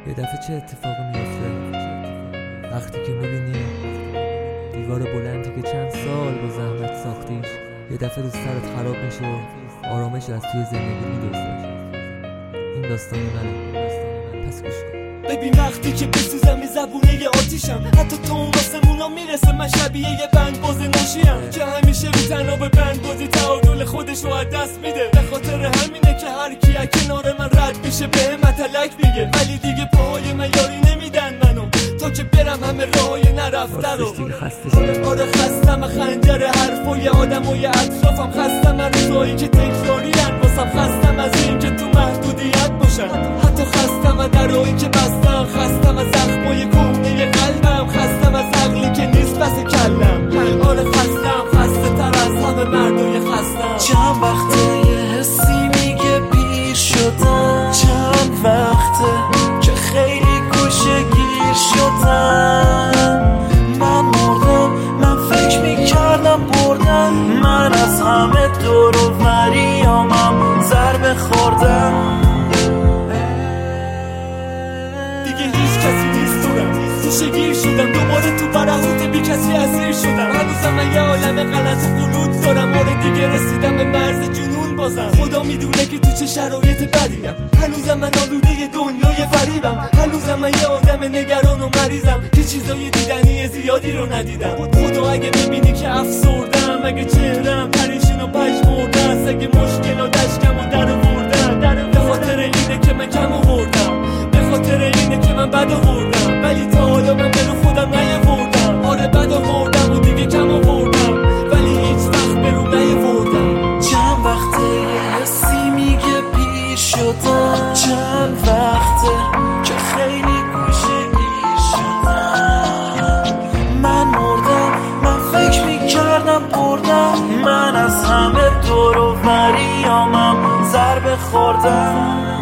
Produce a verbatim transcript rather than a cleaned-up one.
یه دفعه چه اتفاقی میفته وقتی که میبینی دیوار بلندی که چند سال با زحمت ساختیش یه دفعه رو سرت خراب میشه و آرامش از توی زندگی میدوزه. این داستان منه، پس گوش کن. ببین وقتی که بسوزم یه زبونه یه آتیشم، حتی تو اون واسمونا میرسه من شبیه یه بند باز ناشیم که همیشه رو تنها به بند بازی تعادل خودش رو از دست میده. به خاطر همینه که هر کی از کنار من رد میشه به متلک میگه، ولی دیگه پاهای من یاری نمیدن منو تا که برم همه راهای نرفته رو. آره خستم خنجر حرفای آدمای اطرافم، خستم از روزایی که تکرارین واسم، خستم از این که تو محدودیت باشن، حتی خستم از درایی که بستم، خستم از زخمای کهنه قلبم، خستم از عقلی که نیست بس کلم. آره خستم، خسته تر از همه مردای خستم. چند وقته یه حسی میگه پیر شدم، چند وقته که خیلی گوشه گیر شدم. من مردم، من فکر میکردم بردم، من از همه دور و بریامم ضربه خوردم. دیگه هیچ کسی نیست دورم، گوشه گیر شدم دوباره تو برهوت بی کسی اسیر شدم. هنوزم من یه عالم غلط و غلوط دارم، آره دیگه رسیدم به مرز جنون بازم. خدا میدونه که تو چه شرایط بدیم، هنوزم من آلوده دنیای فریبم، هنوزم من یه آدم نگران و مریضم که چیزای دیدنی زیادی رو ندیدم. خدا اگه ببینی که افسردم، اگه چهرم پریشون و پژمرده است، اگه مشکلات اشکم و در آوردن، به خاطر اینه که من کم آوردم، به خاطر اینه که من بد آوردم، ولی تا حالا من به رو خودم نیاوردم. آره بد آوردم و دیگه کم آوردم، ولی هیچ وقت به رو نیاوردم. چند وقته یه حسی میگه پیر شدم، چند وقته که خیلی گوشه گیر شدم. من مردم، من فکر میکردم بردم، من از همه دور و بریامم ضربه خوردم.